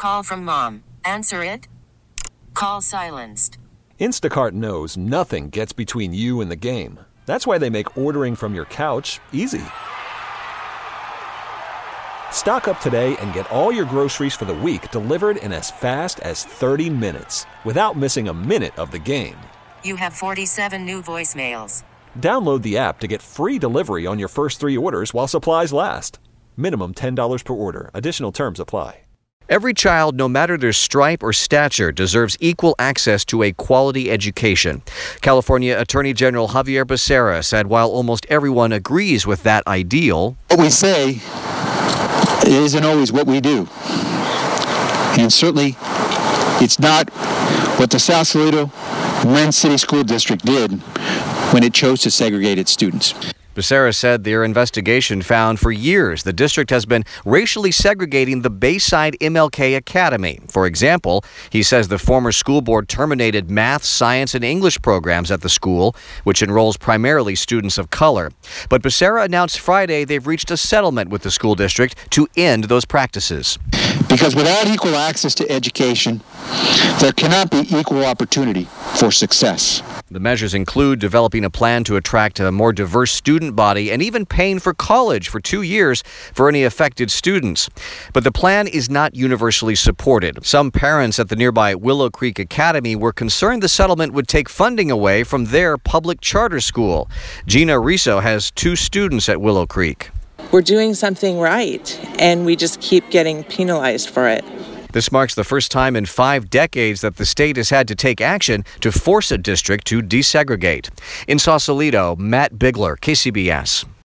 call from mom. Answer it. Call silenced. Instacart knows nothing gets between you and the game. That's why they make ordering from your couch easy. Stock up today and get all your groceries for the week delivered in as fast as 30 minutes without missing a minute of the game. You have 47 new voicemails. Download the app to get free delivery on your first 3 orders while supplies last. Minimum $10 per order. Additional terms apply. Every child, no matter their stripe or stature, deserves equal access to a quality education. California Attorney General Javier Becerra said while almost everyone agrees with that ideal, what we say isn't always what we do. And certainly it's not what the Sausalito-Marin City School District did when it chose to segregate its students. Becerra said their investigation found for years the district has been racially segregating the Bayside MLK Academy. For example, he says the former school board terminated math, science, and English programs at the school, which enrolls primarily students of color. But Becerra announced Friday they've reached a settlement with the school district to end those practices. Because without equal access to education, there cannot be equal opportunity for success. The measures include developing a plan to attract a more diverse student body and even paying for college for 2 years for any affected students. But the plan is not universally supported. Some parents at the nearby Willow Creek Academy were concerned the settlement would take funding away from their public charter school. Gina Riso has 2 students at Willow Creek. We're doing something right, and we just keep getting penalized for it. This marks the first time in 5 decades that the state has had to take action to force a district to desegregate. In Sausalito, Matt Bigler, KCBS.